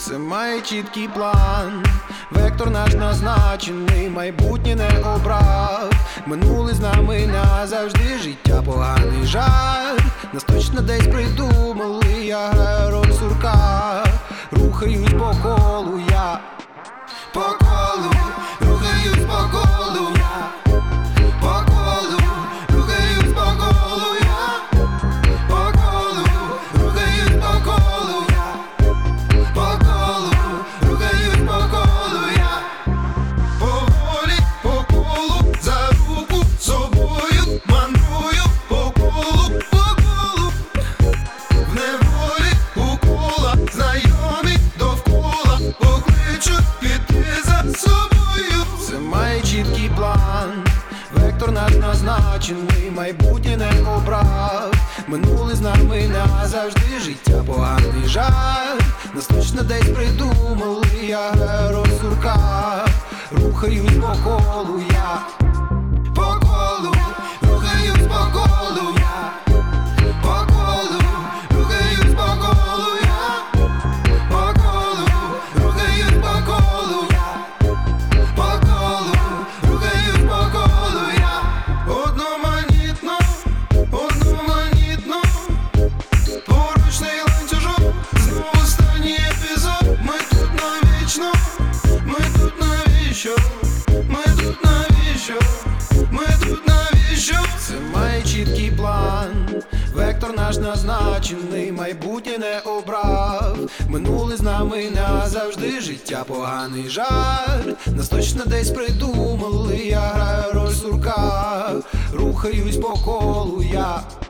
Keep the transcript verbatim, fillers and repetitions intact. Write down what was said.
Все має чіткий план, вектор наш назначений, майбутнє не обрав. Минуле з нами назавжди, життя поганий жарт. Нас точно десь придумали, я граю роль сурка. Рухаюсь по колу я, по колу, рухаюсь по колу я, по колу, рухаюсь по колу я, по колу, рухаюсь по колу я, по колу, рухаюсь по колу я. Поволі по колу, за руку собою мандрую по колу, по колу. В неволі у кола знайомі довкола покличуть піти за собою. Все має чіткий план, вектор наш назначений, майбутнє не обрав. Минуле з нами назавжди, життя поганий жарт. Нас точно десь придумали, я граю роль сурка. Рухаюсь по колу я, по колу, рухаюсь по колу я, по колу, рухаюсь по колу я, по колу, рухаюсь по колу я, по колу, рухаюсь по колу я. Одноманітно, одноманітно, поручний ланцюжок, знову останній епізод. Ми тут навічно, ми тут навіщо, ми тут навіщо, ми тут навіщо? Це має чіткий план, вектор наш назначений, майбутнє не обрав. Минуле з нами назавжди, життя поганий жарт. Нас точно десь придумали, я граю роль сурка. Рухаюсь по колу я.